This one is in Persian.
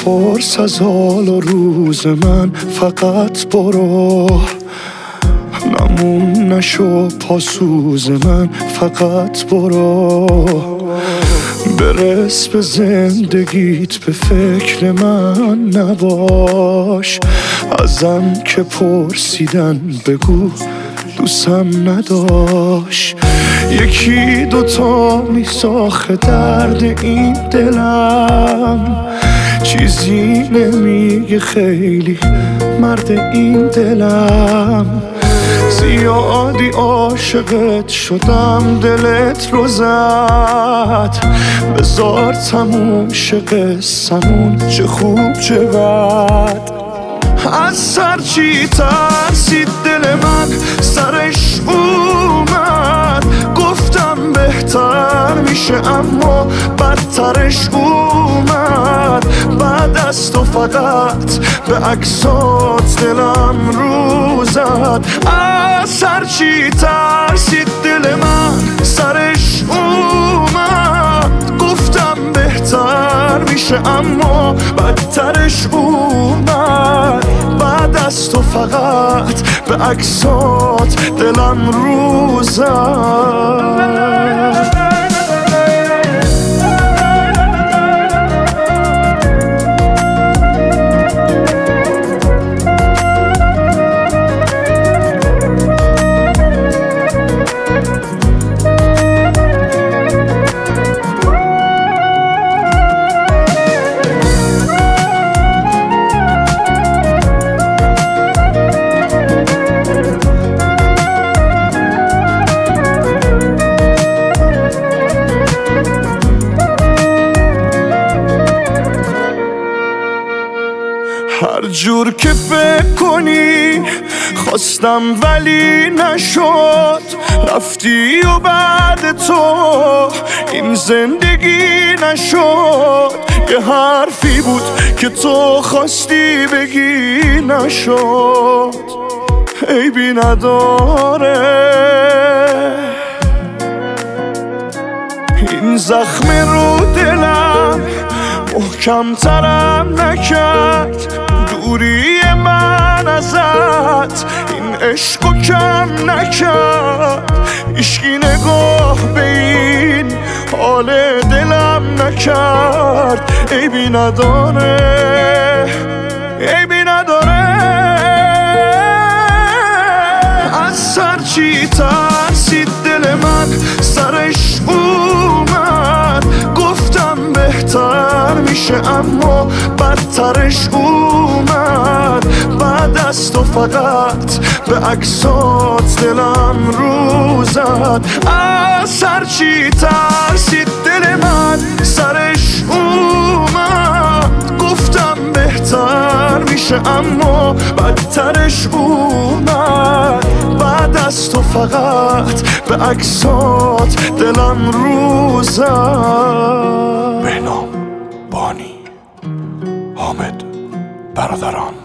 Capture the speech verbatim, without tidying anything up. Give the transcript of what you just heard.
بپرس از حال و روز من، فقط برو. نمون نشو پاسوز من، فقط برو. برس به زندگیت، به فکر من نباش. ازم که پرسیدن بگو دوستم نداشت. یکی دوتا میساخه درد این دلم، چیزی نمیگه خیلی مرد این دلم. زیادی عاشقت شدم دلت رو زد، بذار تموم شه قصمون، چه خوب چه بد. از سر چی ترسید دل من سرش اومد، گفتم بهتر میشه اما بدترش اومد. بعد از تو فقط به عکسات دلم رو زد. از سر چی ترسید دل من سرش اومد، گفتم بهتر میشه اما بدترش اومد. بعد از تو فقط به عکسات دلم رو زد. هر جور که فکر کنی خواستم ولی نشد، رفتی و بعد تو این زندگی نشد. یه حرفی بود که تو خواستی بگی نشد، عیبی نداره. این زخم رو دلم محکم ترم نکرد، دوری من ازت این عشقو کم نکرد. هیچکی نگاه به این حال دلم نکرد، عیبی نداره، عیبی نداره. از سر چی ترسید دل من سرش اومد، گفتم بهتر میشه اما بدترش اومد. بعد از تو فقط به عکسات دلم رو زد. از سر چی ترسید دل من سرش اومد، گفتم بهتر میشه اما بدترش اومد. بعد از تو فقط به عکسات دلم رو زد. بهنام، بانی، حامد، برادران.